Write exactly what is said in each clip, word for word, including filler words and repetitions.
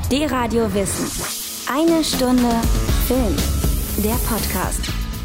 D-Radio Wissen. Eine Stunde Film. Der Podcast.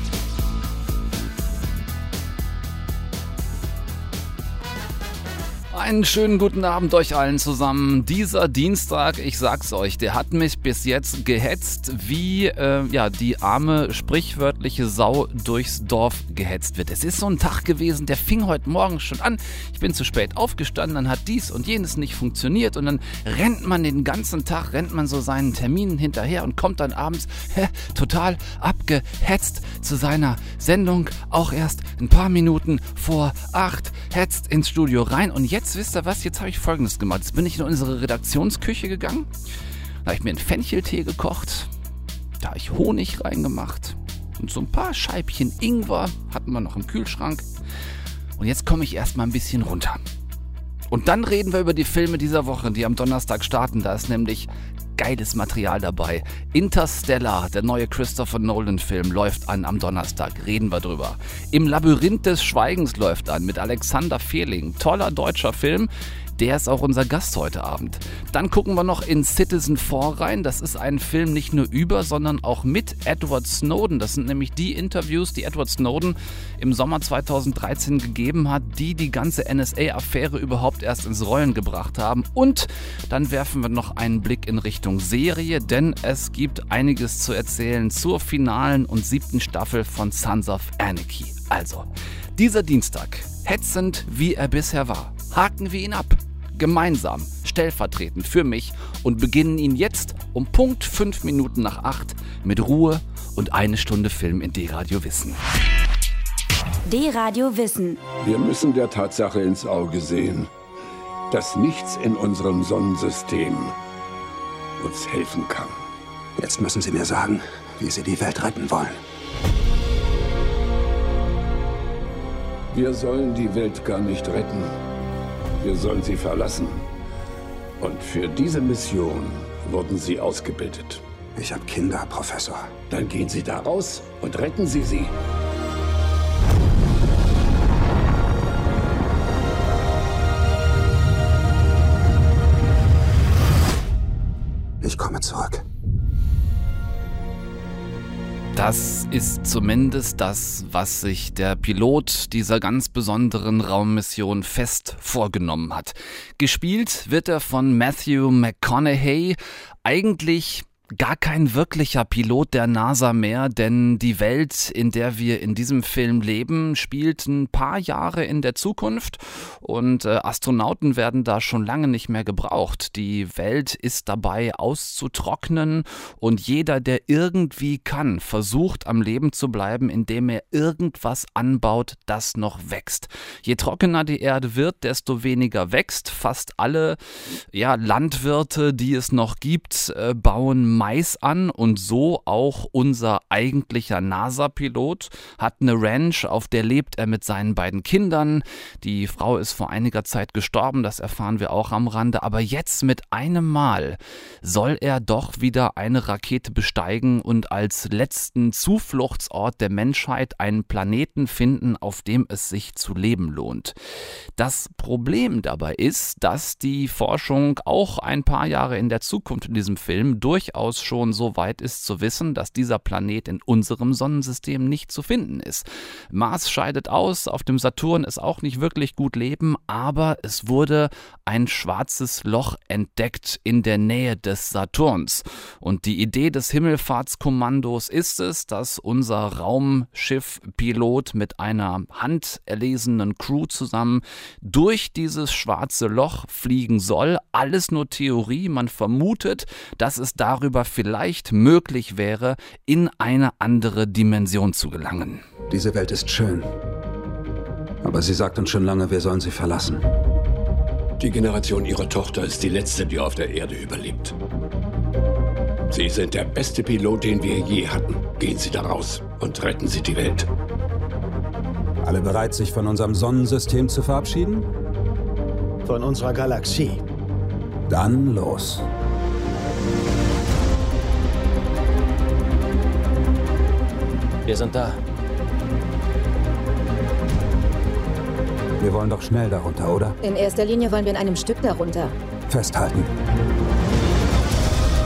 Einen schönen guten Abend euch allen zusammen. Dieser Dienstag, ich sag's euch, der hat mich bis jetzt gehetzt, wie äh, ja, die arme, sprichwörtliche Sau durchs Dorf gehetzt wird. Es ist so ein Tag gewesen, der fing heute Morgen schon an. Ich bin zu spät aufgestanden, dann hat dies und jenes nicht funktioniert und dann rennt man den ganzen Tag, rennt man so seinen Terminen hinterher und kommt dann abends hä, total abgehetzt zu seiner Sendung, auch erst ein paar Minuten vor acht, hetzt ins Studio rein und jetzt wisst ihr was, jetzt habe ich Folgendes gemacht. Jetzt bin ich in unsere Redaktionsküche gegangen, da habe ich mir einen Fencheltee gekocht, da habe ich Honig reingemacht und so ein paar Scheibchen Ingwer hatten wir noch im Kühlschrank. Und jetzt komme ich erstmal ein bisschen runter. Und dann reden wir über die Filme dieser Woche, die am Donnerstag starten. Da ist nämlich geiles Material dabei. Interstellar, der neue Christopher Nolan-Film, läuft an am Donnerstag. Reden wir drüber. Im Labyrinth des Schweigens läuft an mit Alexander Fehling. Toller deutscher Film. Der ist auch unser Gast heute Abend. Dann gucken wir noch in Citizen vier rein. Das ist ein Film nicht nur über, sondern auch mit Edward Snowden. Das sind nämlich die Interviews, die Edward Snowden im Sommer zweitausenddreizehn gegeben hat, die die ganze N S A-Affäre überhaupt erst ins Rollen gebracht haben. Und dann werfen wir noch einen Blick in Richtung Serie, denn es gibt einiges zu erzählen zur finalen und siebten Staffel von Sons of Anarchy. Also, dieser Dienstag, hetzend wie er bisher war, haken wir ihn ab. Gemeinsam, stellvertretend für mich und beginnen ihn jetzt um Punkt fünf Minuten nach acht mit Ruhe und eine Stunde Film in D-Radio Wissen. D-Radio Wissen. Wir müssen der Tatsache ins Auge sehen, dass nichts in unserem Sonnensystem uns helfen kann. Jetzt müssen Sie mir sagen, wie Sie die Welt retten wollen. Wir sollen die Welt gar nicht retten. Wir sollen sie verlassen. Und für diese Mission wurden sie ausgebildet. Ich habe Kinder, Professor. Dann gehen Sie da raus und retten Sie sie. Ich komme zurück. Das ist zumindest das, was sich der Pilot dieser ganz besonderen Raummission fest vorgenommen hat. Gespielt wird er von Matthew McConaughey. Eigentlich gar kein wirklicher Pilot der NASA mehr, denn die Welt, in der wir in diesem Film leben, spielt ein paar Jahre in der Zukunft und äh, Astronauten werden da schon lange nicht mehr gebraucht. Die Welt ist dabei auszutrocknen und jeder, der irgendwie kann, versucht am Leben zu bleiben, indem er irgendwas anbaut, das noch wächst. Je trockener die Erde wird, desto weniger wächst. Fast alle ja, Landwirte, die es noch gibt, äh, bauen Mais an und so auch unser eigentlicher NASA-Pilot hat eine Ranch, auf der lebt er mit seinen beiden Kindern. Die Frau ist vor einiger Zeit gestorben, das erfahren wir auch am Rande, aber jetzt mit einem Mal soll er doch wieder eine Rakete besteigen und als letzten Zufluchtsort der Menschheit einen Planeten finden, auf dem es sich zu leben lohnt. Das Problem dabei ist, dass die Forschung auch ein paar Jahre in der Zukunft in diesem Film durchaus schon so weit ist zu wissen, dass dieser Planet in unserem Sonnensystem nicht zu finden ist. Mars scheidet aus, auf dem Saturn ist auch nicht wirklich gut Leben, aber es wurde ein schwarzes Loch entdeckt in der Nähe des Saturns. Und die Idee des Himmelfahrtskommandos ist es, dass unser Raumschiff-Pilot mit einer handerlesenen Crew zusammen durch dieses schwarze Loch fliegen soll. Alles nur Theorie, man vermutet, dass es darüber vielleicht möglich wäre, in eine andere Dimension zu gelangen. Diese Welt ist schön. Aber sie sagt uns schon lange, wir sollen sie verlassen. Die Generation ihrer Tochter ist die letzte, die auf der Erde überlebt. Sie sind der beste Pilot, den wir je hatten. Gehen Sie da raus und retten Sie die Welt. Alle bereit, sich von unserem Sonnensystem zu verabschieden? Von unserer Galaxie. Dann los. Wir sind da. Wir wollen doch schnell darunter, oder? In erster Linie wollen wir in einem Stück darunter. Festhalten.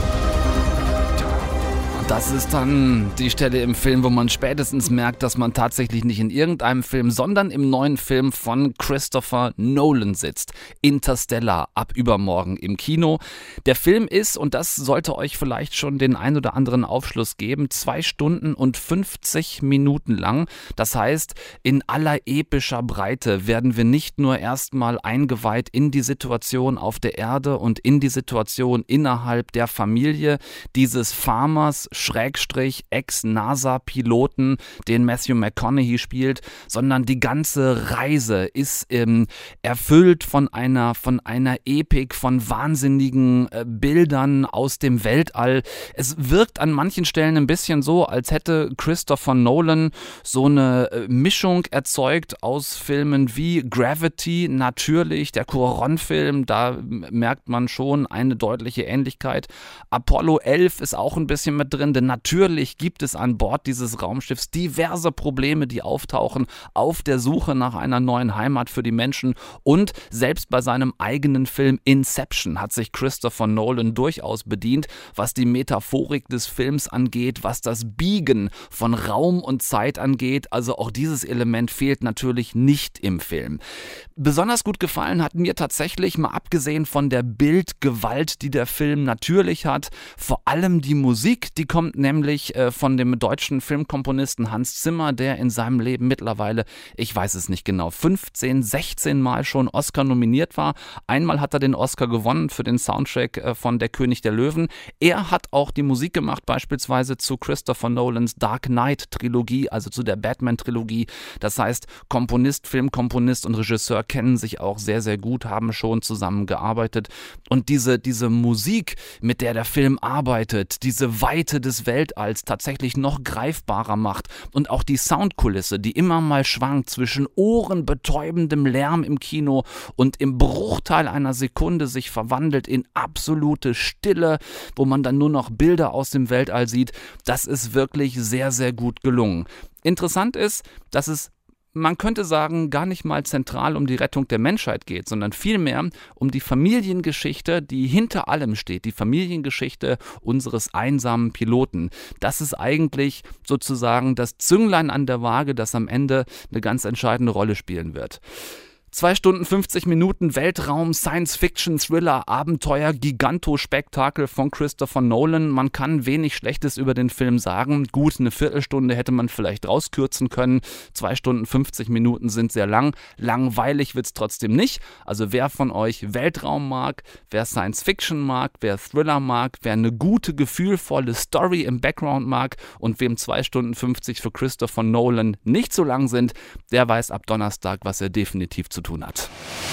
Das ist dann die Stelle im Film, wo man spätestens merkt, dass man tatsächlich nicht in irgendeinem Film, sondern im neuen Film von Christopher Nolan sitzt. Interstellar, ab übermorgen im Kino. Der Film ist, und das sollte euch vielleicht schon den ein oder anderen Aufschluss geben, zwei Stunden und fünfzig Minuten lang. Das heißt, in aller epischer Breite werden wir nicht nur erstmal eingeweiht in die Situation auf der Erde und in die Situation innerhalb der Familie dieses Farmers, Schrägstrich Ex-NASA-Piloten, den Matthew McConaughey spielt, sondern die ganze Reise ist ähm, erfüllt von einer, von einer Epik, von wahnsinnigen äh, Bildern aus dem Weltall. Es wirkt an manchen Stellen ein bisschen so, als hätte Christopher Nolan so eine äh, Mischung erzeugt aus Filmen wie Gravity, natürlich, der Cuarón-Film, da merkt man schon eine deutliche Ähnlichkeit. Apollo elf ist auch ein bisschen mit drin, denn natürlich gibt es an Bord dieses Raumschiffs diverse Probleme, die auftauchen auf der Suche nach einer neuen Heimat für die Menschen, und selbst bei seinem eigenen Film Inception hat sich Christopher Nolan durchaus bedient, was die Metaphorik des Films angeht, was das Biegen von Raum und Zeit angeht. Also auch dieses Element fehlt natürlich nicht im Film. Besonders gut gefallen hat mir tatsächlich, mal abgesehen von der Bildgewalt, die der Film natürlich hat, vor allem die Musik. Die kommt nämlich äh, von dem deutschen Filmkomponisten Hans Zimmer, der in seinem Leben mittlerweile, ich weiß es nicht genau, fünfzehn, sechzehn Mal schon Oscar nominiert war. Einmal hat er den Oscar gewonnen für den Soundtrack äh, von Der König der Löwen. Er hat auch die Musik gemacht, beispielsweise zu Christopher Nolans Dark Knight Trilogie, also zu der Batman Trilogie. Das heißt, Komponist, Filmkomponist und Regisseur kennen sich auch sehr, sehr gut, haben schon zusammengearbeitet. Und diese, diese Musik, mit der der Film arbeitet, diese Weite des Weltalls tatsächlich noch greifbarer macht, und auch die Soundkulisse, die immer mal schwankt zwischen ohrenbetäubendem Lärm im Kino und im Bruchteil einer Sekunde sich verwandelt in absolute Stille, wo man dann nur noch Bilder aus dem Weltall sieht, das ist wirklich sehr, sehr gut gelungen. Interessant ist, dass es, man könnte sagen, gar nicht mal zentral um die Rettung der Menschheit geht, sondern vielmehr um die Familiengeschichte, die hinter allem steht, die Familiengeschichte unseres einsamen Piloten. Das ist eigentlich sozusagen das Zünglein an der Waage, das am Ende eine ganz entscheidende Rolle spielen wird. Zwei Stunden fünfzig Minuten Weltraum, Science-Fiction, Thriller, Abenteuer, Gigantospektakel von Christopher Nolan. Man kann wenig Schlechtes über den Film sagen. Gut, eine Viertelstunde hätte man vielleicht rauskürzen können. Zwei Stunden fünfzig Minuten sind sehr lang. Langweilig wird's trotzdem nicht. Also wer von euch Weltraum mag, wer Science-Fiction mag, wer Thriller mag, wer eine gute, gefühlvolle Story im Background mag und wem zwei Stunden fünfzig für Christopher Nolan nicht so lang sind, der weiß ab Donnerstag, was er definitiv zu tun hat.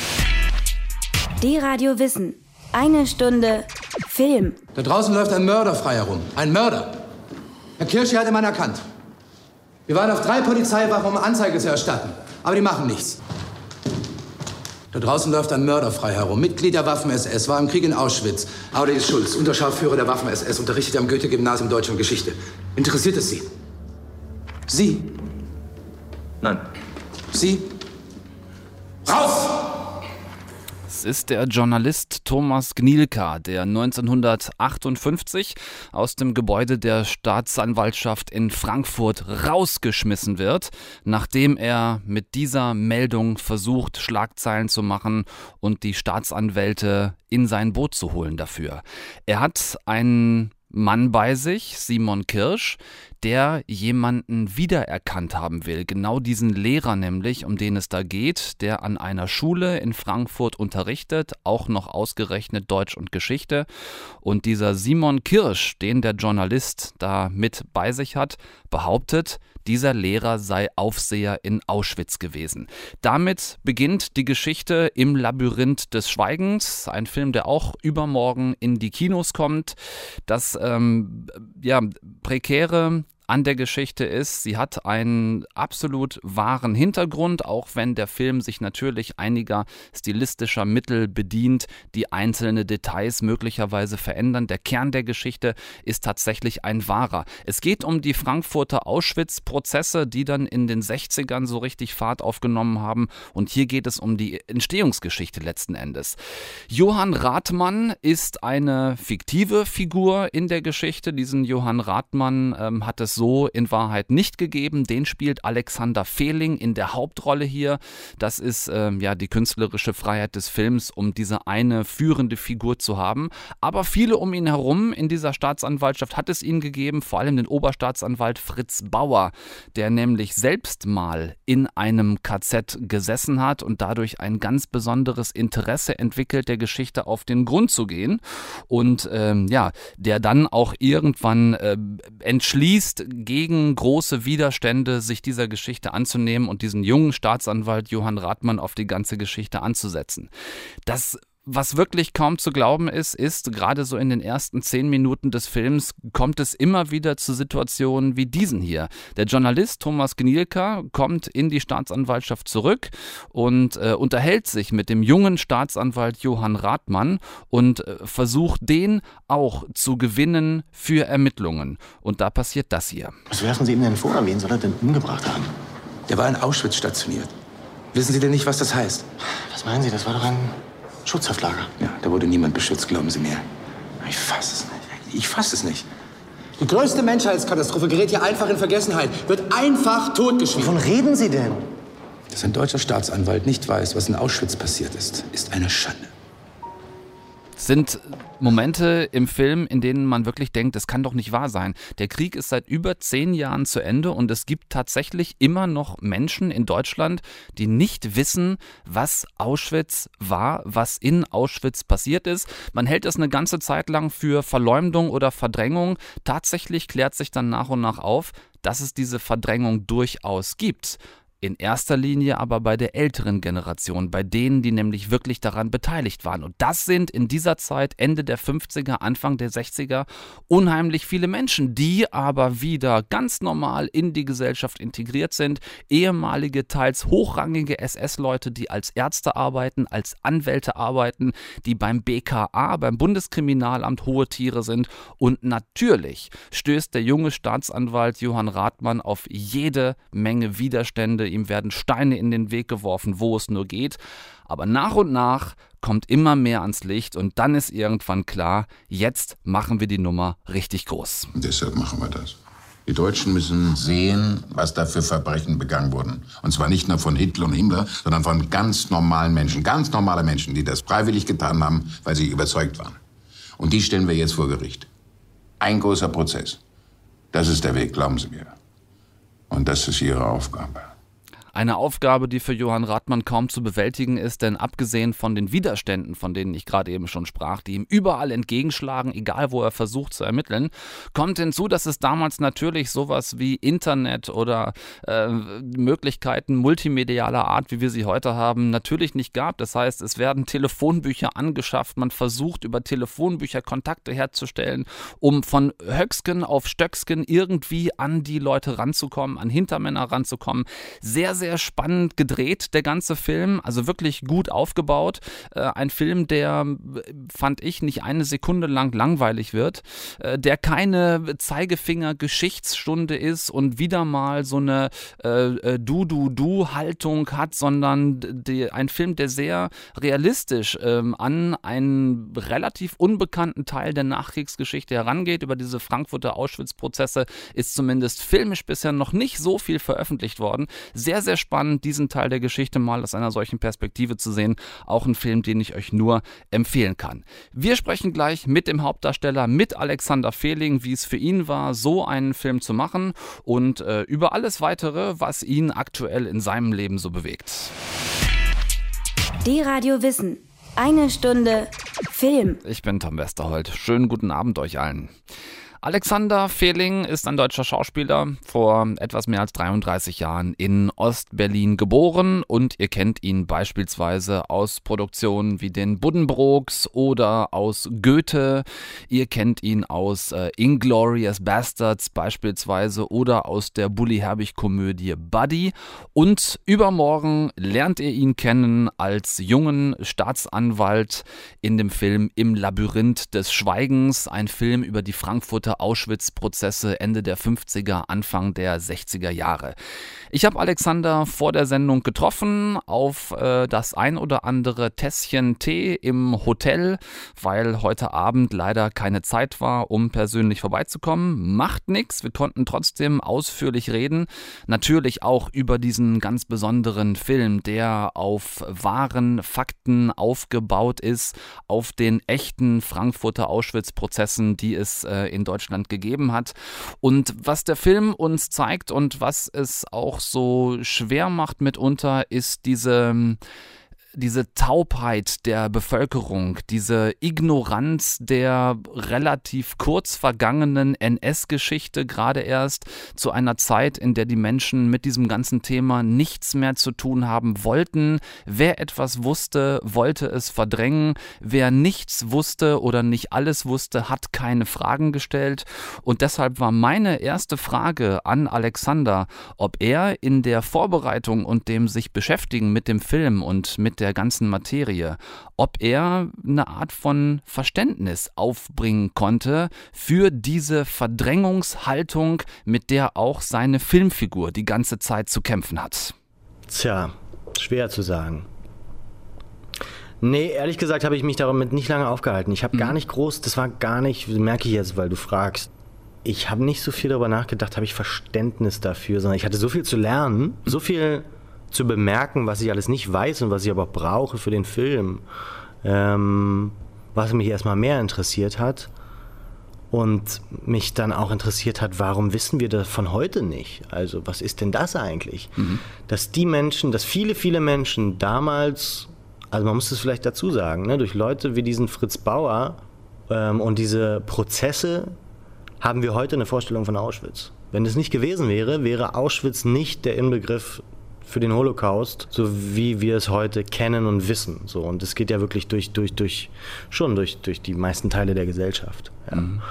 Die Radio Wissen. Eine Stunde Film. Da draußen läuft ein Mörder frei herum. Ein Mörder. Herr Kirschi hat den Mann erkannt. Wir waren auf drei Polizeiwachen, um Anzeige zu erstatten. Aber die machen nichts. Da draußen läuft ein Mörder frei herum. Mitglied der Waffen-S S, war im Krieg in Auschwitz. Aurelis Schulz, Unterscharführer der Waffen-S S, unterrichtet am Goethe-Gymnasium Deutsch und Geschichte. Interessiert es Sie? Sie? Nein. Sie? Raus! Es ist der Journalist Thomas Gnielka, der neunzehnhundertachtundfünfzig aus dem Gebäude der Staatsanwaltschaft in Frankfurt rausgeschmissen wird, nachdem er mit dieser Meldung versucht, Schlagzeilen zu machen und die Staatsanwälte in sein Boot zu holen dafür. Er hat einen Mann bei sich, Simon Kirsch, der jemanden wiedererkannt haben will. Genau diesen Lehrer nämlich, um den es da geht, der an einer Schule in Frankfurt unterrichtet, auch noch ausgerechnet Deutsch und Geschichte. Und dieser Simon Kirsch, den der Journalist da mit bei sich hat, behauptet, dieser Lehrer sei Aufseher in Auschwitz gewesen. Damit beginnt die Geschichte im Labyrinth des Schweigens, ein Film, der auch übermorgen in die Kinos kommt. Das ähm, ja, prekäre an der Geschichte ist, sie hat einen absolut wahren Hintergrund, auch wenn der Film sich natürlich einiger stilistischer Mittel bedient, die einzelne Details möglicherweise verändern. Der Kern der Geschichte ist tatsächlich ein wahrer. Es geht um die Frankfurter Auschwitz-Prozesse, die dann in den sechzigern so richtig Fahrt aufgenommen haben, und hier geht es um die Entstehungsgeschichte letzten Endes. Johann Rathmann ist eine fiktive Figur in der Geschichte. Diesen Johann Rathmann ähm, hat es so in Wahrheit nicht gegeben. Den spielt Alexander Fehling in der Hauptrolle hier. Das ist ähm, ja die künstlerische Freiheit des Films, um diese eine führende Figur zu haben. Aber viele um ihn herum in dieser Staatsanwaltschaft hat es ihn gegeben, vor allem den Oberstaatsanwalt Fritz Bauer, der nämlich selbst mal in einem K Z gesessen hat und dadurch ein ganz besonderes Interesse entwickelt, der Geschichte auf den Grund zu gehen. Und ähm, ja, der dann auch irgendwann äh, entschließt, gegen große Widerstände sich dieser Geschichte anzunehmen und diesen jungen Staatsanwalt Johann Rathmann auf die ganze Geschichte anzusetzen. Das Was wirklich kaum zu glauben ist, ist, gerade so in den ersten zehn Minuten des Films kommt es immer wieder zu Situationen wie diesen hier. Der Journalist Thomas Gnielka kommt in die Staatsanwaltschaft zurück und äh, unterhält sich mit dem jungen Staatsanwalt Johann Rathmann und äh, versucht, den auch zu gewinnen für Ermittlungen. Und da passiert das hier. Was werfen Sie ihm denn vor? Wen soll er denn umgebracht haben? Der war in Auschwitz stationiert. Wissen Sie denn nicht, was das heißt? Was meinen Sie? Das war doch ein Schutzhaftlager. Ja, da wurde niemand beschützt, glauben Sie mir. Ich fasse es nicht. Ich fasse es nicht. Die größte Menschheitskatastrophe gerät hier einfach in Vergessenheit. Wird einfach totgeschwiegen. Wovon reden Sie denn? Dass ein deutscher Staatsanwalt nicht weiß, was in Auschwitz passiert ist, ist eine Schande. Sind Momente im Film, in denen man wirklich denkt, das kann doch nicht wahr sein. Der Krieg ist seit über zehn Jahren zu Ende und es gibt tatsächlich immer noch Menschen in Deutschland, die nicht wissen, was Auschwitz war, was in Auschwitz passiert ist. Man hält es eine ganze Zeit lang für Verleumdung oder Verdrängung. Tatsächlich klärt sich dann nach und nach auf, dass es diese Verdrängung durchaus gibt. In erster Linie aber bei der älteren Generation, bei denen, die nämlich wirklich daran beteiligt waren. Und das sind in dieser Zeit, Ende der fünfziger, Anfang der sechziger, unheimlich viele Menschen, die aber wieder ganz normal in die Gesellschaft integriert sind. Ehemalige, teils hochrangige S S-Leute, die als Ärzte arbeiten, als Anwälte arbeiten, die beim B K A, beim Bundeskriminalamt hohe Tiere sind. Und natürlich stößt der junge Staatsanwalt Johann Rathmann auf jede Menge Widerstände. Ihm werden Steine in den Weg geworfen, wo es nur geht. Aber nach und nach kommt immer mehr ans Licht und dann ist irgendwann klar, jetzt machen wir die Nummer richtig groß. Und deshalb machen wir das. Die Deutschen müssen sehen, was da für Verbrechen begangen wurden. Und zwar nicht nur von Hitler und Himmler, sondern von ganz normalen Menschen. Ganz normale Menschen, die das freiwillig getan haben, weil sie überzeugt waren. Und die stellen wir jetzt vor Gericht. Ein großer Prozess. Das ist der Weg, glauben Sie mir. Und das ist Ihre Aufgabe. Eine Aufgabe, die für Johann Rathmann kaum zu bewältigen ist, denn abgesehen von den Widerständen, von denen ich gerade eben schon sprach, die ihm überall entgegenschlagen, egal wo er versucht zu ermitteln, kommt hinzu, dass es damals natürlich sowas wie Internet oder äh, Möglichkeiten multimedialer Art, wie wir sie heute haben, natürlich nicht gab. Das heißt, es werden Telefonbücher angeschafft, man versucht über Telefonbücher Kontakte herzustellen, um von Höcksken auf Stöcksken irgendwie an die Leute ranzukommen, an Hintermänner ranzukommen. Sehr, sehr spannend gedreht, der ganze Film, also wirklich gut aufgebaut. Äh, ein Film, der, fand ich, nicht eine Sekunde lang langweilig wird, äh, der keine Zeigefinger-Geschichtsstunde ist und wieder mal so eine äh, Du-Du-Du-Haltung hat, sondern die, ein Film, der sehr realistisch ähm, an einen relativ unbekannten Teil der Nachkriegsgeschichte herangeht. Über diese Frankfurter Auschwitz-Prozesse ist zumindest filmisch bisher noch nicht so viel veröffentlicht worden. Sehr, sehr spannend, diesen Teil der Geschichte mal aus einer solchen Perspektive zu sehen. Auch ein Film, den ich euch nur empfehlen kann. Wir sprechen gleich mit dem Hauptdarsteller, mit Alexander Fehling, wie es für ihn war, so einen Film zu machen und äh, über alles Weitere, was ihn aktuell in seinem Leben so bewegt. D-Radio Wissen. Eine Stunde Film. Ich bin Tom Westerholt. Schönen guten Abend euch allen. Alexander Fehling ist ein deutscher Schauspieler, vor etwas mehr als dreiunddreißig Jahren in Ostberlin geboren und ihr kennt ihn beispielsweise aus Produktionen wie den Buddenbrooks oder aus Goethe. Ihr kennt ihn aus äh, Inglourious Basterds beispielsweise oder aus der Bully-Herbig-Komödie Buddy. Und übermorgen lernt ihr ihn kennen als jungen Staatsanwalt in dem Film Im Labyrinth des Schweigens, ein Film über die Frankfurter Auschwitz-Prozesse Ende der fünfziger, Anfang der sechziger Jahre. Ich habe Alexander vor der Sendung getroffen auf äh, das ein oder andere Tässchen Tee im Hotel, weil heute Abend leider keine Zeit war, um persönlich vorbeizukommen. Macht nichts, wir konnten trotzdem ausführlich reden. Natürlich auch über diesen ganz besonderen Film, der auf wahren Fakten aufgebaut ist, auf den echten Frankfurter Auschwitz-Prozessen, die es äh, in Deutschland gegeben hat. Und was der Film uns zeigt und was es auch so schwer macht mitunter, ist diese... diese Taubheit der Bevölkerung, diese Ignoranz der relativ kurz vergangenen N S-Geschichte, gerade erst zu einer Zeit, in der die Menschen mit diesem ganzen Thema nichts mehr zu tun haben wollten. Wer etwas wusste, wollte es verdrängen. Wer nichts wusste oder nicht alles wusste, hat keine Fragen gestellt. Und deshalb war meine erste Frage an Alexander, ob er in der Vorbereitung und dem sich beschäftigen mit dem Film und mit der ganzen Materie, ob er eine Art von Verständnis aufbringen konnte für diese Verdrängungshaltung, mit der auch seine Filmfigur die ganze Zeit zu kämpfen hat. Tja, schwer zu sagen. Nee, ehrlich gesagt habe ich mich damit nicht lange aufgehalten. Ich habe mhm. gar nicht groß, das war gar nicht, merke ich jetzt, weil du fragst, ich habe nicht so viel darüber nachgedacht, habe ich Verständnis dafür, sondern ich hatte so viel zu lernen, so viel zu bemerken, was ich alles nicht weiß und was ich aber brauche für den Film, ähm, was mich erstmal mehr interessiert hat und mich dann auch interessiert hat, warum wissen wir das von heute nicht? Also was ist denn das eigentlich? Mhm. Dass die Menschen, dass viele, viele Menschen damals, also man muss es vielleicht dazu sagen, ne, durch Leute wie diesen Fritz Bauer ähm, und diese Prozesse haben wir heute eine Vorstellung von Auschwitz. Wenn das nicht gewesen wäre, wäre Auschwitz nicht der Inbegriff für den Holocaust, so wie wir es heute kennen und wissen. So, und es geht ja wirklich durch, durch, durch, schon durch, durch die meisten Teile der Gesellschaft. Ja. Mhm.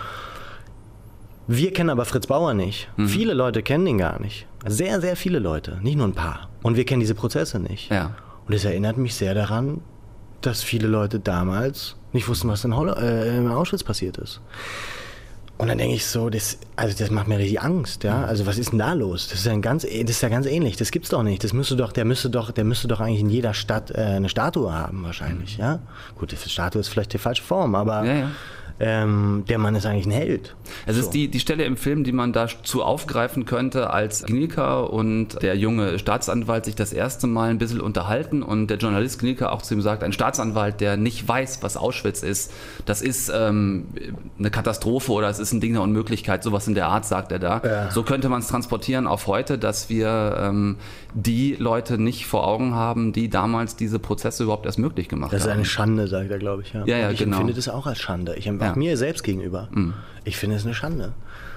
Wir kennen aber Fritz Bauer nicht. Mhm. Viele Leute kennen ihn gar nicht. Sehr, sehr viele Leute, nicht nur ein paar. Und wir kennen diese Prozesse nicht. Ja. Und es erinnert mich sehr daran, dass viele Leute damals nicht wussten, was in, Holo- äh, in Auschwitz passiert ist. Und dann denke ich so, das, also das macht mir richtig Angst, ja. Also was ist denn da los? Das ist ja ganz, das ist ja ganz ähnlich. Das gibt's doch nicht. Das müsste doch, der müsste doch, der müsste doch eigentlich in jeder Stadt äh, eine Statue haben wahrscheinlich, ja. Gut, die Statue ist vielleicht die falsche Form, aber ja, ja. Ähm, der Mann ist eigentlich ein Held. Es so. ist die, die Stelle im Film, die man dazu aufgreifen könnte, als Knielker und der junge Staatsanwalt sich das erste Mal ein bisschen unterhalten und der Journalist Knielker auch zu ihm sagt, ein Staatsanwalt, der nicht weiß, was Auschwitz ist, das ist ähm, eine Katastrophe oder es ist ein Ding der Unmöglichkeit, sowas in der Art, sagt er da. Ja. So könnte man es transportieren auf heute, dass wir ähm, die Leute nicht vor Augen haben, die damals diese Prozesse überhaupt erst möglich gemacht haben. Das ist haben. eine Schande, sagt er, glaube ich. Ja, ja, ja ich genau. empfinde das auch als Schande. Ich empfinde ja. auch mir selbst gegenüber. Mhm. Ich finde es eine Schande.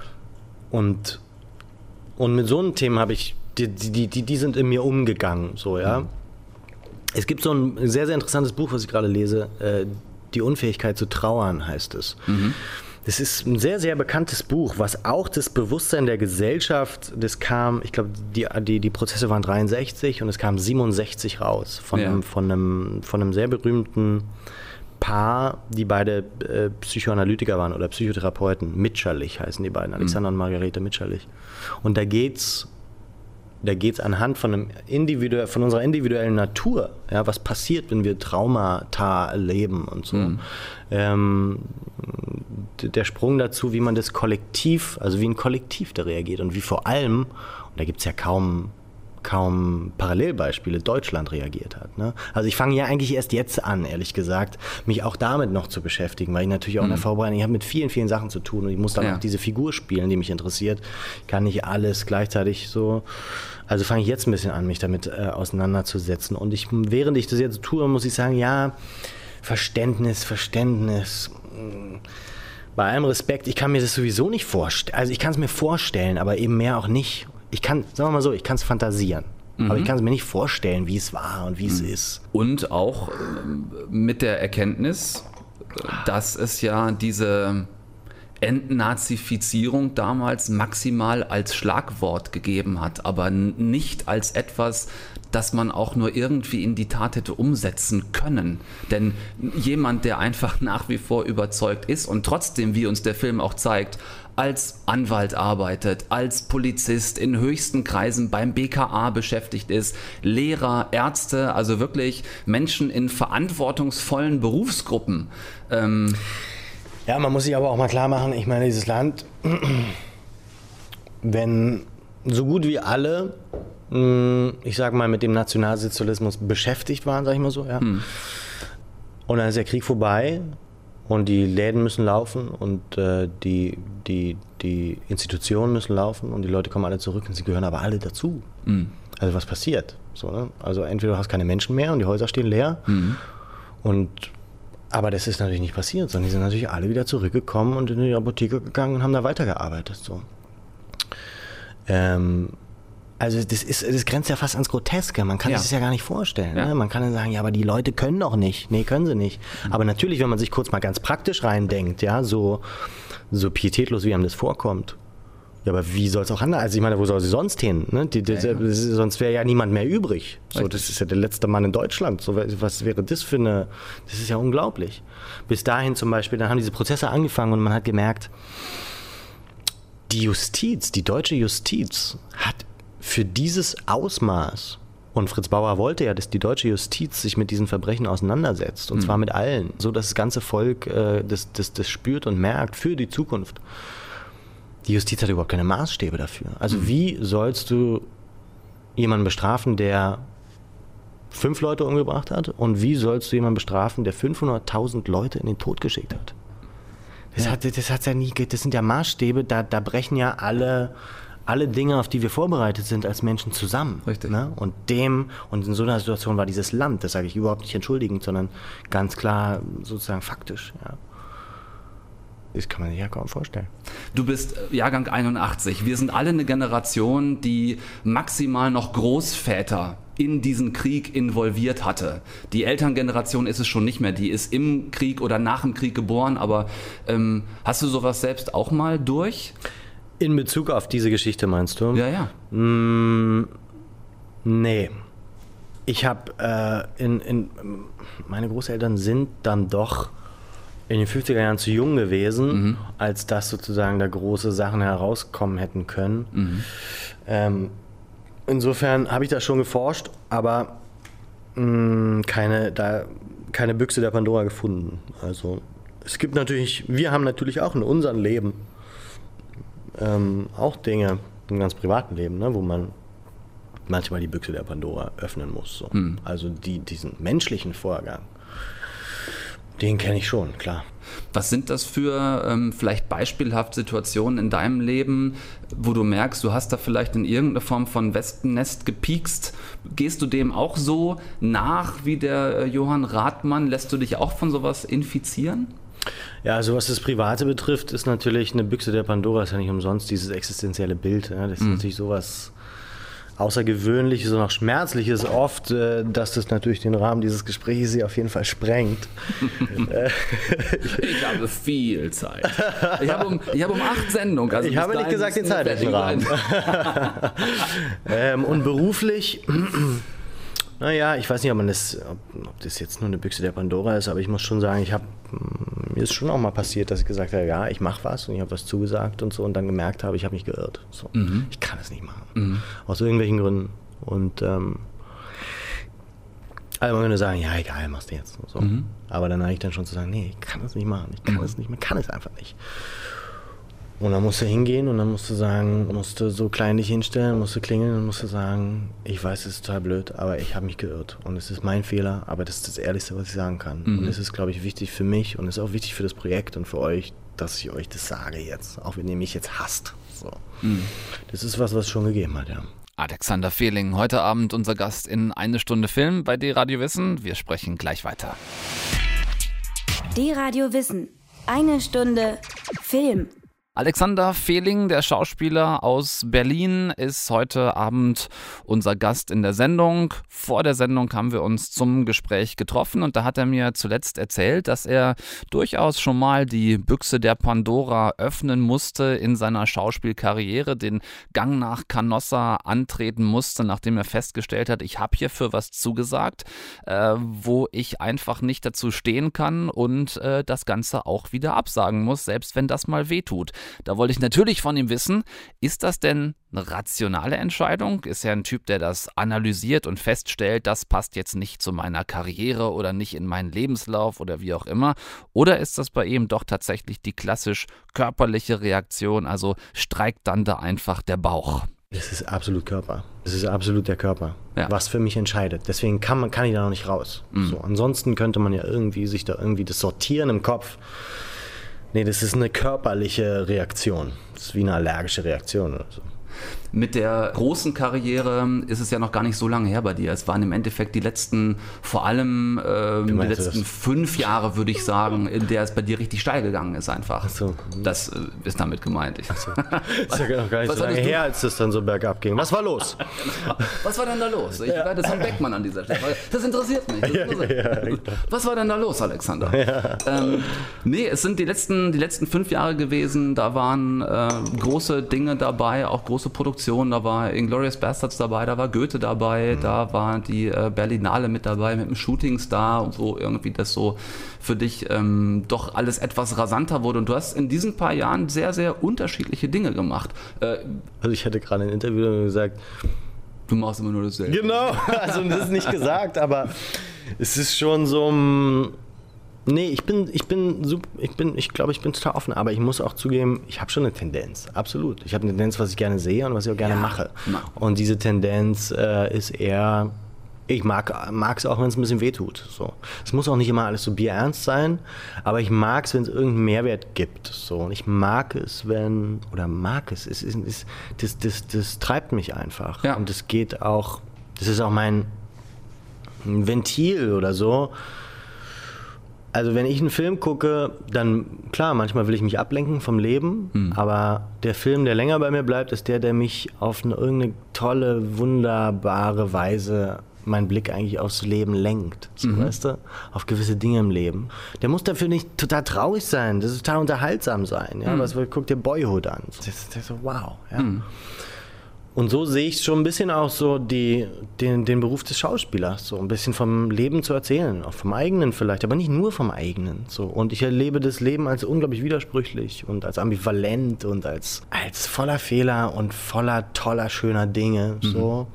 Und, und mit so einem Themen habe ich, die, die, die, die sind in mir umgegangen, so, ja. Mhm. Es gibt so ein sehr, sehr interessantes Buch, was ich gerade lese, äh, Die Unfähigkeit zu trauern heißt es. Mhm. Das ist ein sehr, sehr bekanntes Buch, was auch das Bewusstsein der Gesellschaft, das kam, ich glaube, die, die, die Prozesse waren dreiundsechzig und es kam siebenundsechzig raus von, ja. einem, von, einem, von einem sehr berühmten Paar, die beide äh, Psychoanalytiker waren oder Psychotherapeuten. Mitscherlich heißen die beiden, Alexander mhm. und Margarete Mitscherlich. Und da geht's, da geht's anhand von, einem individu- von unserer individuellen Natur, ja, was passiert, wenn wir Traumata erleben und so. Mhm. Ähm, der Sprung dazu, wie man das Kollektiv, also wie ein Kollektiv da reagiert und wie vor allem, und da gibt es ja kaum kaum Parallelbeispiele, Deutschland reagiert hat. Ne? Also ich fange ja eigentlich erst jetzt an, ehrlich gesagt, mich auch damit noch zu beschäftigen, weil ich natürlich auch mhm. in der Vorbereitung, ich habe mit vielen, vielen Sachen zu tun und ich muss dann ja. auch diese Figur spielen, die mich interessiert. Ich kann nicht alles gleichzeitig so, also fange ich jetzt ein bisschen an, mich damit äh, auseinanderzusetzen und ich, während ich das jetzt tue, muss ich sagen, ja, Verständnis, Verständnis, bei allem Respekt, ich kann mir das sowieso nicht vorstellen. Also ich kann es mir vorstellen, aber eben mehr auch nicht. Ich kann, sagen wir mal so, ich kann es fantasieren. Mhm. Aber ich kann es mir nicht vorstellen, wie es war und wie es mhm. ist. Und auch mit der Erkenntnis, dass es ja diese Entnazifizierung damals maximal als Schlagwort gegeben hat, aber nicht als etwas, das man auch nur irgendwie in die Tat hätte umsetzen können. Denn jemand, der einfach nach wie vor überzeugt ist und trotzdem, wie uns der Film auch zeigt, als Anwalt arbeitet, als Polizist in höchsten Kreisen beim B K A beschäftigt ist, Lehrer, Ärzte, also wirklich Menschen in verantwortungsvollen Berufsgruppen. Ähm ja, man muss sich aber auch mal klar machen, ich meine, dieses Land, wenn so gut wie alle, ich sag mal, mit dem Nationalsozialismus beschäftigt waren, sag ich mal so, ja. Hm. Und dann ist der Krieg vorbei und die Läden müssen laufen und äh, die, die, die Institutionen müssen laufen und die Leute kommen alle zurück und sie gehören aber alle dazu. Hm. Also was passiert? So, ne? Also entweder du hast keine Menschen mehr und die Häuser stehen leer hm. und aber das ist natürlich nicht passiert, sondern die sind natürlich alle wieder zurückgekommen und in die Apotheke gegangen und haben da weitergearbeitet. So. Ähm, also das ist, das grenzt ja fast ans Groteske. Man kann ja. sich das ja gar nicht vorstellen. Ja. Ne? Man kann dann sagen, ja, aber die Leute können doch nicht. Nee, können sie nicht. Mhm. Aber natürlich, wenn man sich kurz mal ganz praktisch reindenkt, ja, so, so pietätlos, wie einem das vorkommt. Ja, aber wie soll es auch anders? Also ich meine, wo soll sie sonst hin? Ne? Die, die, ja, ja. Sonst wäre ja niemand mehr übrig. So, das ist ja der letzte Mann in Deutschland. So, was wäre das für eine... Das ist ja unglaublich. Bis dahin zum Beispiel, dann haben diese Prozesse angefangen und man hat gemerkt, die Justiz, die deutsche Justiz hat für dieses Ausmaß, und Fritz Bauer wollte ja, dass die deutsche Justiz sich mit diesen Verbrechen auseinandersetzt, und mhm. zwar mit allen, so dass das ganze Volk äh, das, das, das spürt und merkt für die Zukunft. Die Justiz hat überhaupt keine Maßstäbe dafür. Also mhm. wie sollst du jemanden bestrafen, der fünf Leute umgebracht hat, und wie sollst du jemanden bestrafen, der fünfhunderttausend Leute in den Tod geschickt hat? Das, ja. hat, das, hat ja nie, das sind ja Maßstäbe, da, da brechen ja alle, alle Dinge, auf die wir vorbereitet sind als Menschen, zusammen. Richtig. Ne? Und dem, und in so einer Situation war dieses Land, das sage ich überhaupt nicht entschuldigend, sondern ganz klar sozusagen faktisch, ja. Das kann man sich ja kaum vorstellen. Du bist Jahrgang einundachtzig. Wir sind alle eine Generation, die maximal noch Großväter in diesen Krieg involviert hatte. Die Elterngeneration ist es schon nicht mehr. Die ist im Krieg oder nach dem Krieg geboren. Aber ähm, hast du sowas selbst auch mal durch? In Bezug auf diese Geschichte meinst du? Ja, ja. Mm, nee. Ich habe äh, in, in meine Großeltern sind dann doch in den fünfziger Jahren zu jung gewesen, mhm. als dass sozusagen da große Sachen herauskommen hätten können. Mhm. Ähm, insofern habe ich da schon geforscht, aber mh, keine, da, keine Büchse der Pandora gefunden. Also es gibt natürlich, wir haben natürlich auch in unserem Leben ähm, auch Dinge, im ganz privaten Leben, ne, wo man manchmal die Büchse der Pandora öffnen muss. So. Mhm. Also die, diesen menschlichen Vorgang. Den kenne ich schon, klar. Was sind das für ähm, vielleicht beispielhaft Situationen in deinem Leben, wo du merkst, du hast da vielleicht in irgendeine Form von Wespennest gepiekst? Gehst du dem auch so nach wie der äh, Johann Rathmann? Lässt du dich auch von sowas infizieren? Ja, also was das Private betrifft, ist natürlich eine Büchse der Pandora, ist ja nicht umsonst dieses existenzielle Bild. Ja? Das ist mhm. natürlich sowas Außergewöhnliches und auch Schmerzliches oft, dass das natürlich den Rahmen dieses Gesprächs hier auf jeden Fall sprengt. Ich habe viel Zeit. Ich habe um, ich habe um acht Sendungen. Also ich habe nicht gesagt den zeitlichen Rahmen. ähm, und beruflich, naja, ich weiß nicht, ob, man das, ob, ob das jetzt nur eine Büchse der Pandora ist, aber ich muss schon sagen, ich habe mir ist schon auch mal passiert, dass ich gesagt habe, ja, ich mache was und ich habe was zugesagt und so und dann gemerkt habe, ich habe mich geirrt. So. Mhm. Ich kann es nicht machen. Mhm. Aus irgendwelchen Gründen. Und ähm, also man könnte sagen, ja, egal, machst du jetzt. So. Mhm. Aber dann eigentlich dann schon zu sagen, nee, ich kann das nicht machen. Ich kann es mhm. nicht, man kann es einfach nicht. Und dann musst du hingehen und dann musst du sagen, musst du so klein dich hinstellen, musst du klingeln und musst du sagen, ich weiß, es ist total blöd, aber ich habe mich geirrt und es ist mein Fehler, aber das ist das Ehrlichste, was ich sagen kann. Mhm. Und es ist, glaube ich, wichtig für mich und es ist auch wichtig für das Projekt und für euch, dass ich euch das sage jetzt, auch wenn ihr mich jetzt hasst. So. Mhm. Das ist was, was es schon gegeben hat, ja. Alexander Fehling, heute Abend unser Gast in Eine Stunde Film bei D-Radio Wissen. Wir sprechen gleich weiter. D-Radio Wissen. Eine Stunde Film. Alexander Fehling, der Schauspieler aus Berlin, ist heute Abend unser Gast in der Sendung. Vor der Sendung haben wir uns zum Gespräch getroffen und da hat er mir zuletzt erzählt, dass er durchaus schon mal die Büchse der Pandora öffnen musste in seiner Schauspielkarriere, den Gang nach Canossa antreten musste, nachdem er festgestellt hat, ich habe hierfür was zugesagt, äh, wo ich einfach nicht dazu stehen kann und äh, das Ganze auch wieder absagen muss, selbst wenn das mal wehtut. Da wollte ich natürlich von ihm wissen, ist das denn eine rationale Entscheidung? Ist er ein Typ, der das analysiert und feststellt, das passt jetzt nicht zu meiner Karriere oder nicht in meinen Lebenslauf oder wie auch immer? Oder ist das bei ihm doch tatsächlich die klassisch körperliche Reaktion, also streikt dann da einfach der Bauch? Es ist absolut Körper. Es ist absolut der Körper, ja. Was für mich entscheidet. Deswegen kann, man, kann ich da noch nicht raus. Mhm. So, ansonsten könnte man ja irgendwie sich da irgendwie das sortieren im Kopf. Nee, das ist eine körperliche Reaktion. Das ist wie eine allergische Reaktion oder so. Mit der großen Karriere ist es ja noch gar nicht so lange her bei dir. Es waren im Endeffekt die letzten, vor allem ähm, die letzten das? fünf Jahre, würde ich sagen, in der es bei dir richtig steil gegangen ist einfach. Ach so. Das äh, ist damit gemeint. Ach so. Das ist ja noch gar nicht was so lange her, als das dann so bergab ging. Was war los? Was war denn da los? Ich ja. werde Sam Beckmann an dieser Stelle. Das interessiert mich. Das interessiert. Ja, ja, was war denn da los, Alexander? Ja. Ähm, nee, es sind die letzten, die letzten fünf Jahre gewesen. Da waren äh, große Dinge dabei, auch große Produktionen. Da war Inglourious Basterds dabei, da war Goethe dabei, mhm. da war die äh, Berlinale mit dabei mit dem Shooting Star, wo irgendwie das so für dich ähm, doch alles etwas rasanter wurde. Und du hast in diesen paar Jahren sehr, sehr unterschiedliche Dinge gemacht. Äh, also ich hatte gerade ein Interview gesagt, du machst immer nur dasselbe. Genau, also das ist nicht gesagt, aber es ist schon so... Nee, ich bin, ich bin, super, ich bin, ich glaube, ich bin total offen, aber ich muss auch zugeben, ich habe schon eine Tendenz, absolut. Ich habe eine Tendenz, was ich gerne sehe und was ich auch gerne ja. mache. Und diese Tendenz äh, ist eher, ich mag es auch, wenn es ein bisschen wehtut. So. Es muss auch nicht immer alles so bierernst sein, aber ich mag es, wenn es irgendeinen Mehrwert gibt. So. Und ich mag es, wenn, oder mag es, es ist, es, das, das, das treibt mich einfach. Ja. Und es geht auch, das ist auch mein Ventil oder so. Also wenn ich einen Film gucke, dann, klar, manchmal will ich mich ablenken vom Leben, mhm. aber der Film, der länger bei mir bleibt, ist der, der mich auf eine, irgendeine tolle, wunderbare Weise meinen Blick eigentlich aufs Leben lenkt, so, mhm. weißt du, auf gewisse Dinge im Leben. Der muss dafür nicht total traurig sein, das ist total unterhaltsam sein, ja, mhm. was, guck dir Boyhood an, das ist, das ist so wow, ja. Mhm. Und so sehe ich schon ein bisschen auch so die, den, den Beruf des Schauspielers, so ein bisschen vom Leben zu erzählen, auch vom eigenen vielleicht, aber nicht nur vom eigenen. So. Und ich erlebe das Leben als unglaublich widersprüchlich und als ambivalent und als, als voller Fehler und voller toller, schöner Dinge. Mhm. So.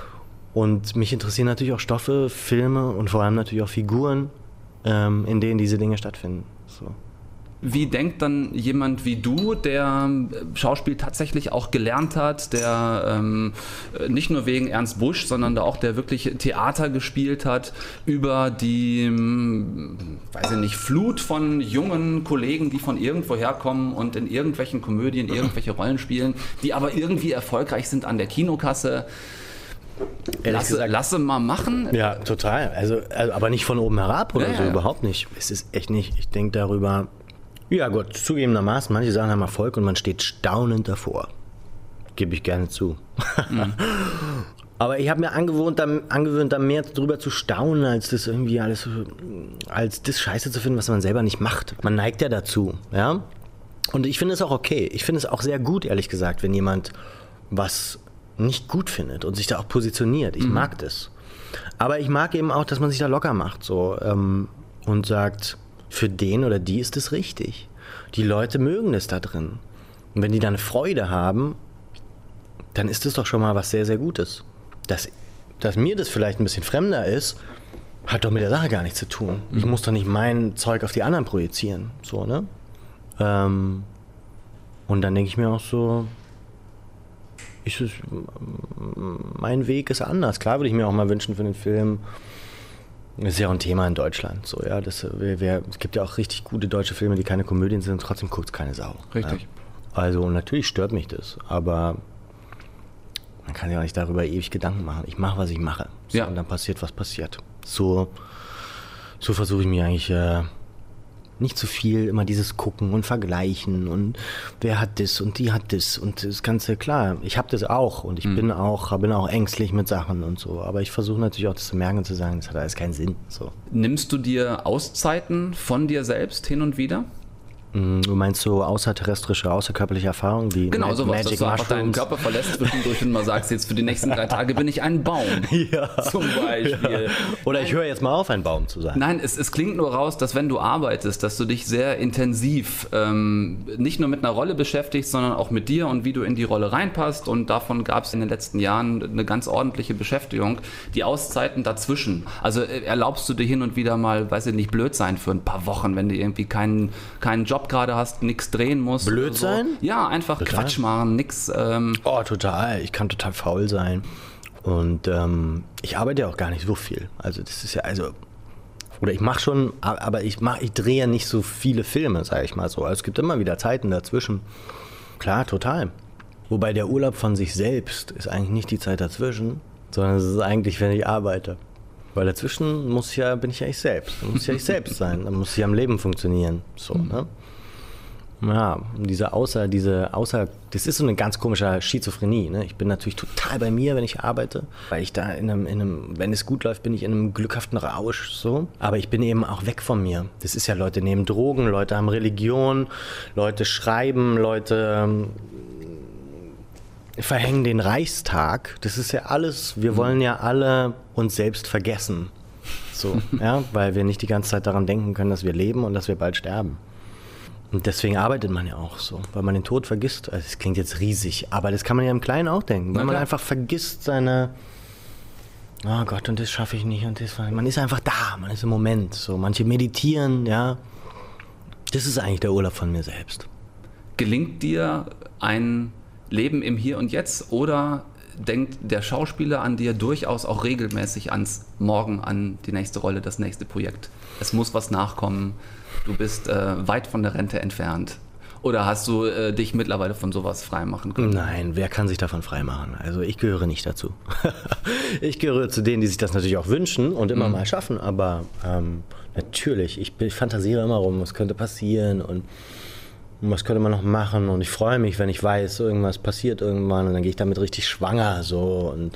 Und mich interessieren natürlich auch Stoffe, Filme und vor allem natürlich auch Figuren, ähm, in denen diese Dinge stattfinden. So. Wie denkt dann jemand wie du, der Schauspiel tatsächlich auch gelernt hat, der ähm, nicht nur wegen Ernst Busch, sondern da auch der wirklich Theater gespielt hat, über die, weiß ich nicht, Flut von jungen Kollegen, die von irgendwo herkommen und in irgendwelchen Komödien irgendwelche Rollen spielen, die aber irgendwie erfolgreich sind an der Kinokasse? Lasse, gesagt, lasse mal machen. Ja, total. Also, also, aber nicht von oben herab oder ja, so, ja. überhaupt nicht. Es ist echt nicht. Ich denke darüber... Ja gut, zugegebenermaßen, manche Sachen haben Erfolg und man steht staunend davor. Gebe ich gerne zu. Mhm. Aber ich habe mir angewöhnt, da, angewöhnt, da mehr drüber zu staunen, als das irgendwie alles, als das Scheiße zu finden, was man selber nicht macht. Man neigt ja dazu, ja. Und ich finde es auch okay. Ich finde es auch sehr gut, ehrlich gesagt, wenn jemand was nicht gut findet und sich da auch positioniert. Ich mhm. mag das. Aber ich mag eben auch, dass man sich da locker macht, so ähm, und sagt, für den oder die ist es richtig. Die Leute mögen es da drin. Und wenn die dann Freude haben, dann ist es doch schon mal was sehr, sehr Gutes. Dass, dass mir das vielleicht ein bisschen fremder ist, hat doch mit der Sache gar nichts zu tun. Ich muss doch nicht mein Zeug auf die anderen projizieren. So, ne? Ähm, und dann denke ich mir auch so, ist es, mein Weg ist anders. Klar würde ich mir auch mal wünschen für den Film, das ist ja auch ein Thema in Deutschland. So, ja, das, wir, wir, es gibt ja auch richtig gute deutsche Filme, die keine Komödien sind, und trotzdem guckt es keine Sau. Richtig. Ja. Also natürlich stört mich das, aber man kann ja auch nicht darüber ewig Gedanken machen. Ich mache, was ich mache. So, ja. Und dann passiert, was passiert. So, so versuche ich mich eigentlich äh, Nicht zu viel immer dieses Gucken und Vergleichen und wer hat das und die hat das und das Ganze, klar, ich habe das auch und ich mhm. bin auch bin auch ängstlich mit Sachen und so, aber ich versuche natürlich auch das zu merken und zu sagen, das hat alles keinen Sinn. So. Nimmst du dir Auszeiten von dir selbst hin und wieder? Du meinst so außerterrestrische, außerkörperliche Erfahrungen wie Genau, Ma- sowas, Magic dass du einfach Mushrooms. deinen Körper verlässt zwischendurch und mal sagst, jetzt für die nächsten drei Tage bin ich ein Baum, ja. zum Beispiel. Ja. Oder ich höre jetzt mal auf, ein Baum zu sein. Nein, es, es klingt nur raus, dass wenn du arbeitest, dass du dich sehr intensiv ähm, nicht nur mit einer Rolle beschäftigst, sondern auch mit dir und wie du in die Rolle reinpasst, und davon gab es in den letzten Jahren eine ganz ordentliche Beschäftigung. Die Auszeiten dazwischen, also erlaubst du dir hin und wieder mal, weiß ich nicht, blöd sein für ein paar Wochen, wenn du irgendwie keinen, keinen Job gerade hast, nichts drehen musst. Blöd so. sein? Ja, einfach total. Quatsch machen, nix. Ähm oh, total. Ich kann total faul sein. Und ähm, ich arbeite ja auch gar nicht so viel. Also das ist ja, also, oder ich mache schon, aber ich mache, ich drehe ja nicht so viele Filme, sage ich mal so. Also es gibt immer wieder Zeiten dazwischen. Klar, total. Wobei der Urlaub von sich selbst ist eigentlich nicht die Zeit dazwischen, sondern es ist eigentlich, wenn ich arbeite. Weil dazwischen muss ich ja, bin ich ja ich selbst. Da muss ich ja ich selbst sein. Da muss ich am Leben funktionieren. So, ne? Ja, diese Außer, diese Außer, das ist so eine ganz komische Schizophrenie. Ne? Ich bin natürlich total bei mir, wenn ich arbeite, weil ich da in einem, in einem, wenn es gut läuft, bin ich in einem glückhaften Rausch, so. Aber ich bin eben auch weg von mir. Das ist ja, Leute nehmen Drogen, Leute haben Religion, Leute schreiben, Leute ähm, verhängen den Reichstag. Das ist ja alles, wir wollen ja alle uns selbst vergessen. So, ja, weil wir nicht die ganze Zeit daran denken können, dass wir leben und dass wir bald sterben. Und deswegen arbeitet man ja auch so, weil man den Tod vergisst. Also das klingt jetzt riesig, aber das kann man ja im Kleinen auch denken. Weil man einfach vergisst seine, oh Gott, und das schaffe ich nicht und das, man ist einfach da, man ist im Moment. So, manche meditieren, ja. Das ist eigentlich der Urlaub von mir selbst. Gelingt dir ein Leben im Hier und Jetzt, oder denkt der Schauspieler an dir durchaus auch regelmäßig ans Morgen, an die nächste Rolle, das nächste Projekt? Es muss was nachkommen. Du bist äh, weit von der Rente entfernt. Oder hast du äh, dich mittlerweile von sowas freimachen können? Nein, wer kann sich davon freimachen? Also ich gehöre nicht dazu. Ich gehöre zu denen, die sich das natürlich auch wünschen und immer mhm. mal schaffen. Aber ähm, natürlich, ich, ich fantasiere immer rum, was könnte passieren und was könnte man noch machen. Und ich freue mich, wenn ich weiß, irgendwas passiert irgendwann. Und dann gehe ich damit richtig schwanger. So. Und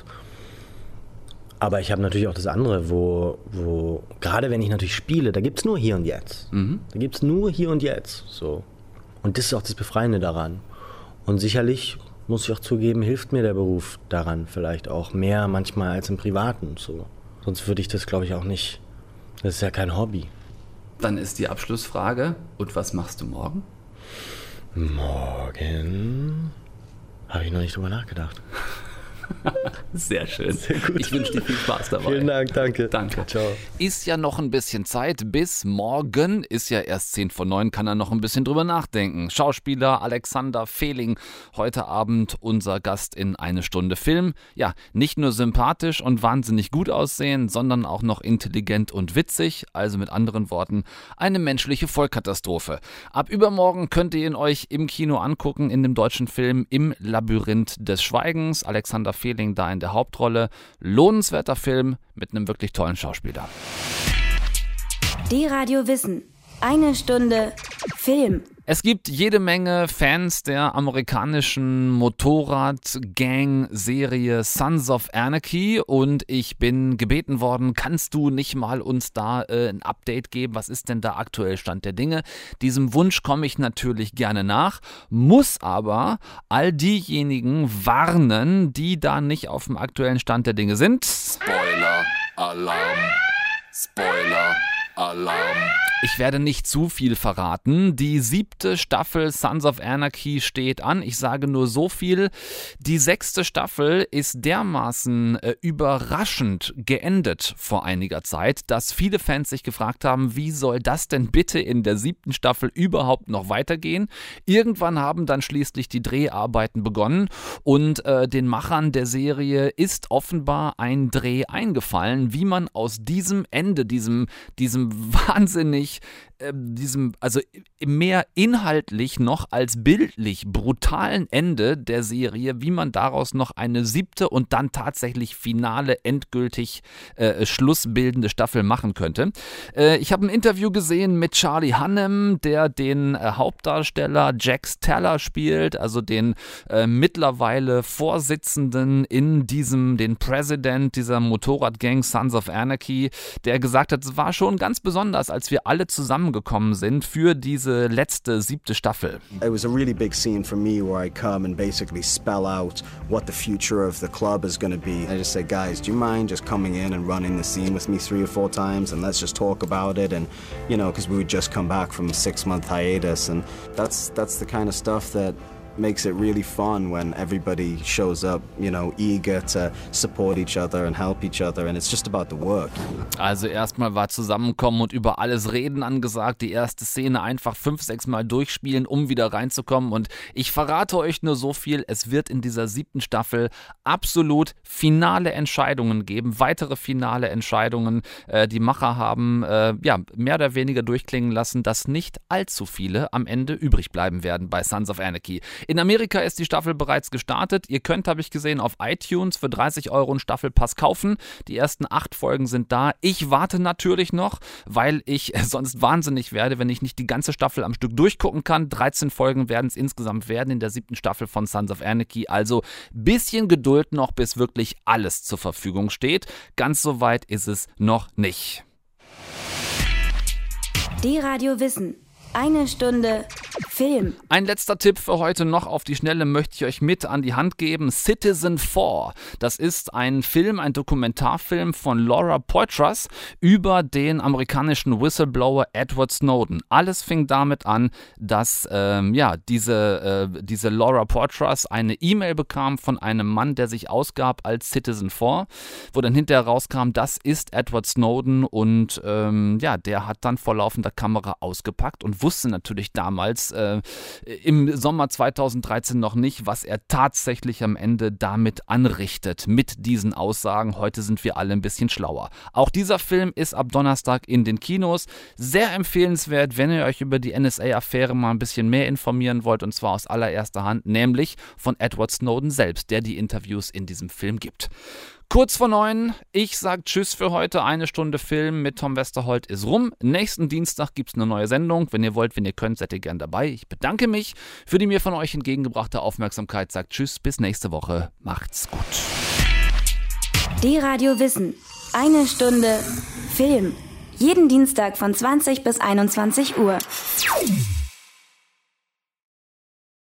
aber ich habe natürlich auch das andere, wo, wo gerade wenn ich natürlich spiele, da gibt es nur Hier und Jetzt. Mhm. Da gibt es nur Hier und Jetzt. So. Und das ist auch das Befreiende daran. Und sicherlich, muss ich auch zugeben, hilft mir der Beruf daran vielleicht auch mehr manchmal als im Privaten. So. Sonst würde ich das, glaube ich, auch nicht. Das ist ja kein Hobby. Dann ist die Abschlussfrage, und was machst du morgen? Morgen habe ich noch nicht drüber nachgedacht. Sehr schön. Sehr gut. Ich wünsche dir viel Spaß dabei. Vielen Dank, danke. Danke. Ciao. Ist ja noch ein bisschen Zeit bis morgen. Ist ja erst zehn vor neun, kann er noch ein bisschen drüber nachdenken. Schauspieler Alexander Fehling, heute Abend unser Gast in Eine Stunde Film. Ja, nicht nur sympathisch und wahnsinnig gut aussehen, sondern auch noch intelligent und witzig. Also mit anderen Worten, eine menschliche Vollkatastrophe. Ab übermorgen könnt ihr ihn euch im Kino angucken, in dem deutschen Film Im Labyrinth des Schweigens. Alexander Fehling da in der Hauptrolle. Lohnenswerter Film mit einem wirklich tollen Schauspieler. Die Radio Wissen. Eine Stunde Film. Es gibt jede Menge Fans der amerikanischen Motorrad-Gang-Serie Sons of Anarchy, und ich bin gebeten worden, kannst du nicht mal uns da äh, ein Update geben? Was ist denn da aktuell Stand der Dinge? Diesem Wunsch komme ich natürlich gerne nach, muss aber all diejenigen warnen, die da nicht auf dem aktuellen Stand der Dinge sind. Spoiler, Alarm, Spoiler, Alarm. Ich werde nicht zu viel verraten. Die siebte Staffel Sons of Anarchy steht an. Ich sage nur so viel. Die sechste Staffel ist dermaßen äh, überraschend geendet vor einiger Zeit, dass viele Fans sich gefragt haben, wie soll das denn bitte in der siebten Staffel überhaupt noch weitergehen? Irgendwann haben dann schließlich die Dreharbeiten begonnen, und äh, den Machern der Serie ist offenbar ein Dreh eingefallen, wie man aus diesem Ende, diesem, diesem wahnsinnig äh, diesem, also mehr inhaltlich noch als bildlich brutalen Ende der Serie, wie man daraus noch eine siebte und dann tatsächlich finale, endgültig äh, schlussbildende Staffel machen könnte. Äh, ich habe ein Interview gesehen mit Charlie Hunnam, der den äh, Hauptdarsteller Jax Teller spielt, also den äh, mittlerweile Vorsitzenden in diesem, den President dieser Motorradgang Sons of Anarchy, der gesagt hat, es war schon ganz besonders, als wir alle zusammengekommen sind für diese letzte siebte Staffel. It was a really big scene for me where I come and basically spell out what the future of the club is going to be. I just say, guys, do you mind just coming in and running the scene with me three or four times and let's just talk about it? And, you know, because we would just come back from a six-month hiatus, and that's that's the kind of stuff that makes it really fun when everybody shows up, you know, eager to support each other and help each other, and it's just about the work. Also erstmal war Zusammenkommen und über alles reden angesagt, die erste Szene einfach fünf, sechs Mal durchspielen, um wieder reinzukommen, und ich verrate euch nur so viel, es wird in dieser siebten Staffel absolut finale Entscheidungen geben, weitere finale Entscheidungen. Äh, die Macher haben äh, ja mehr oder weniger durchklingen lassen, dass nicht allzu viele am Ende übrig bleiben werden bei Sons of Anarchy. In Amerika ist die Staffel bereits gestartet. Ihr könnt, habe ich gesehen, auf iTunes für dreißig Euro einen Staffelpass kaufen. Die ersten acht Folgen sind da. Ich warte natürlich noch, weil ich sonst wahnsinnig werde, wenn ich nicht die ganze Staffel am Stück durchgucken kann. dreizehn Folgen werden es insgesamt werden in der siebten Staffel von Sons of Anarchy. Also bisschen Geduld noch, bis wirklich alles zur Verfügung steht. Ganz so weit ist es noch nicht. Die Radio Wissen. Eine Stunde Film. Ein letzter Tipp für heute noch auf die Schnelle möchte ich euch mit an die Hand geben. Citizen four. Das ist ein Film, ein Dokumentarfilm von Laura Poitras über den amerikanischen Whistleblower Edward Snowden. Alles fing damit an, dass ähm, ja, diese, äh, diese Laura Poitras eine E-Mail bekam von einem Mann, der sich ausgab als Citizen four, wo dann hinterher rauskam, das ist Edward Snowden, und ähm, ja, der hat dann vor laufender Kamera ausgepackt und wusste natürlich damals äh, im Sommer zweitausenddreizehn noch nicht, was er tatsächlich am Ende damit anrichtet mit diesen Aussagen. Heute sind wir alle ein bisschen schlauer. Auch dieser Film ist ab Donnerstag in den Kinos. Sehr empfehlenswert, wenn ihr euch über die N S A-Affäre mal ein bisschen mehr informieren wollt, und zwar aus allererster Hand, nämlich von Edward Snowden selbst, der die Interviews in diesem Film gibt. Kurz vor neun, ich sag Tschüss für heute. Eine Stunde Film mit Tom Westerholt ist rum. Nächsten Dienstag gibt es eine neue Sendung. Wenn ihr wollt, wenn ihr könnt, seid ihr gern dabei. Ich bedanke mich für die mir von euch entgegengebrachte Aufmerksamkeit. Sagt Tschüss, bis nächste Woche. Macht's gut. Die Radio Wissen. Eine Stunde Film. Jeden Dienstag von zwanzig bis einundzwanzig Uhr.